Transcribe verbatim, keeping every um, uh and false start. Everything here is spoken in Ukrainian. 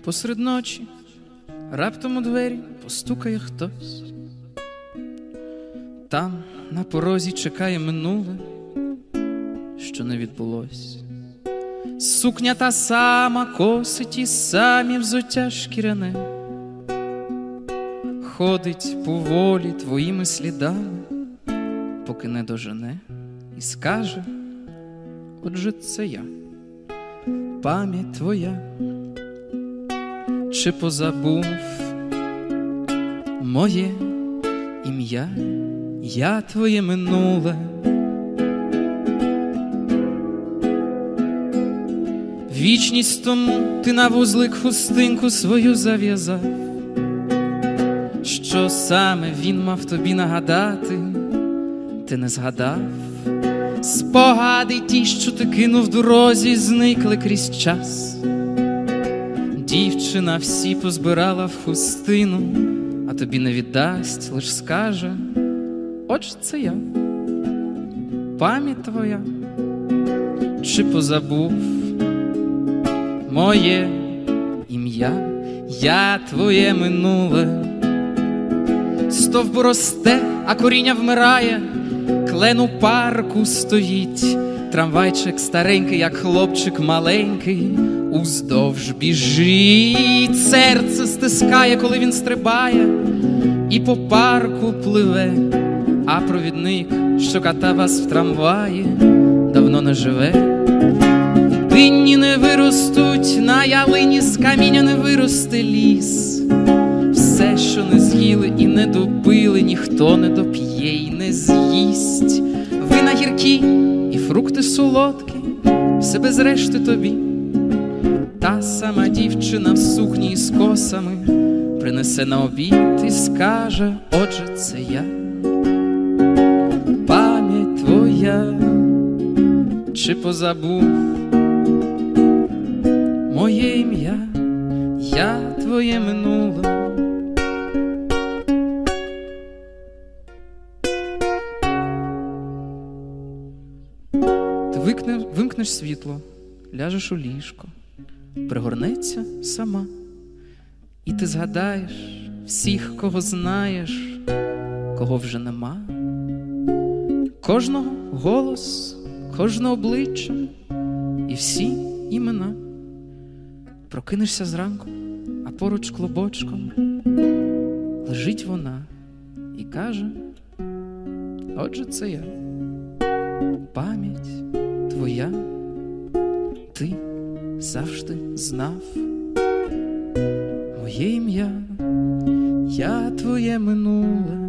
Посеред ночі раптом у двері постукає хтось. Там на порозі чекає минуле, що не відбулось. Сукня та сама, коси ті самі, взуття шкіряне. Ходить поволі твоїми слідами, поки не дожене, і скаже: отже, це я, пам'ять твоя. Чи позабув моє ім'я, я твоє минуле? Вічність тому ти на вузлик хустинку свою зав'язав. Що саме він мав тобі нагадати, ти не згадав. Спогади ті, що ти кинув в дорозі, зникли крізь час. Дівчина всі позбирала в хустину, а тобі не віддасть, лиш скаже: отже, це я, пам'ять твоя. Чи позабув моє ім'я, я твоє минуле? Стовбур росте, а коріння вмирає, клен у парку стоїть, трамвайчик старенький, як хлопчик маленький, уздовж біжить, серце стискає, коли він стрибає і по парку пливе, а провідник, що катав вас в трамваї, давно не живе. Дині не виростуть, на ялині з каміння не виросте ліс. Все, що не з'їли і не допили, ніхто не доп'є й не з'їсть. Вина гіркі і фрукти солодкі, все без решти тобі. Та сама дівчина в сукні із косами принесе на обід і скаже: отже, це я, пам'ять твоя. Чи позабув моє ім'я, я твоє минуле? Ти викнеш, вимкнеш світло, ляжеш у ліжко, пригорнеться сама, і ти згадаєш всіх, кого знаєш, кого вже нема. Кожного голос, кожне обличчя і всі імена. Прокинешся зранку, а поруч клубочком лежить вона і каже: отже, це я, пам'ять твоя. Ти завжди знав моє ім'я, я твоє минуле.